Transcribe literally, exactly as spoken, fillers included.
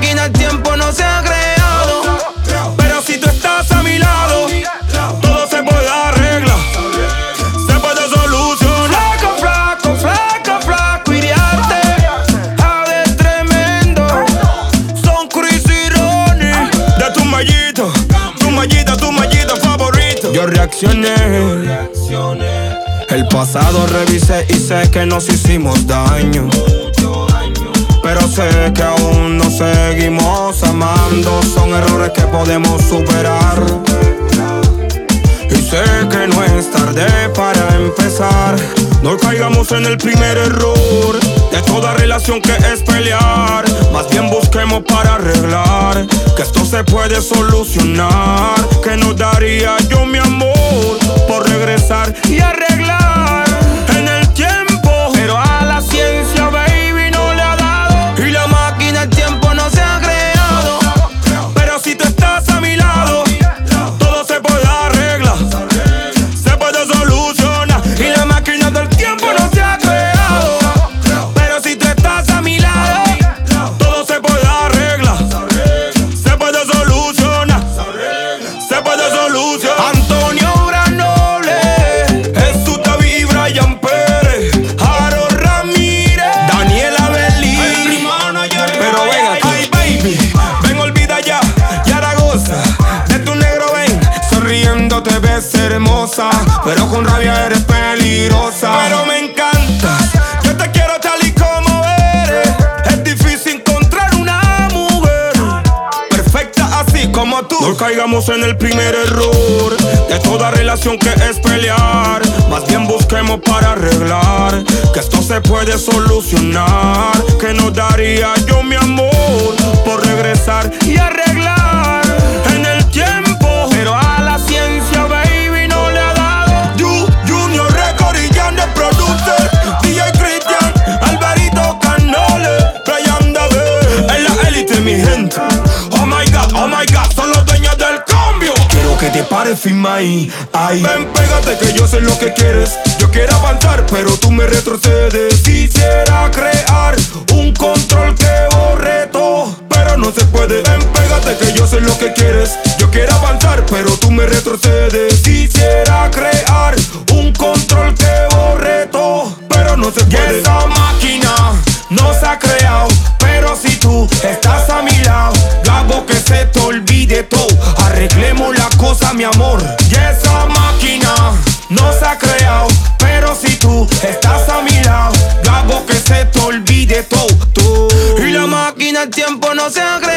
máquina el tiempo no se ha creado. Pero si tú estás a mi lado, todo se puede arreglar, se puede solucionar. Flaco, flaco, flaco, flaco, idiarte. Ade tremendo, son Chris y Ronnie. De tu mallito, tu mallita, tu mallita favorito. Yo reaccioné, el pasado revisé y sé que nos hicimos daño, pero sé que aún nos seguimos amando. Son errores que podemos superar, y sé que no es tarde para empezar. No caigamos en el primer error de toda relación, que es pelear. Más bien busquemos para arreglar, que esto se puede solucionar. Que nos daría yo, mi amor, por regresar y arreglar en el tiempo. Pero a la ciencia, baby, no le ha dado, y la máquina el tiempo no se ha creado. Pero si tú estás a mi lado, todo se puede arreglar, se puede solucionar. Y la máquina del tiempo no se ha creado. Pero si tú estás a mi lado, todo se puede arreglar, se puede solucionar, se puede solucionar. Antonio Granoble, Jesús David y Brian Pérez, Harold Ramírez, Daniela Belín. Pero ven aquí, ay, baby, ven, olvida ya, ya la goza de tu negro, ven. Sonriendo te ves hermosa, pero con rabia eres peligrosa. Pero me encantas, yo te quiero tal y como eres. Es difícil encontrar una mujer perfecta así como tú. No caigamos en el primer error de toda relación, que es pelear. Más bien busquemos para arreglar, que esto se puede solucionar. Que nos daría yo, mi amor, por regresar y arreglar en el tiempo. Pero a la ciencia, baby, no le ha dado. You, Junior Record y Jan the Producer, D J Christian, Alvarito Canole, Brian David. En la élite, mi gente. Oh my God, oh my God, son los dueños del cambio. Quiero que te pares firme ahí, ahí. Ven, pégate que yo sé lo que quieres. Yo quiero avanzar, pero tú me retrocedes. Quisiera crear un control que borre todo, pero no se puede. Ven, pégate que yo sé lo que quieres. Yo quiero avanzar, pero tú me retrocedes. Quisiera crear un control que borre todo, pero no se puede. Y esa máquina no se ha creado, pero si tú estás a mi lado, hago que se te olvide todo. Arreglemos la cosa, mi amor. Y esa máquina no se ha creado, pero si tú estás a mi lado, hago que se te olvide todo. Tú. Y la máquina el tiempo no se ha creado.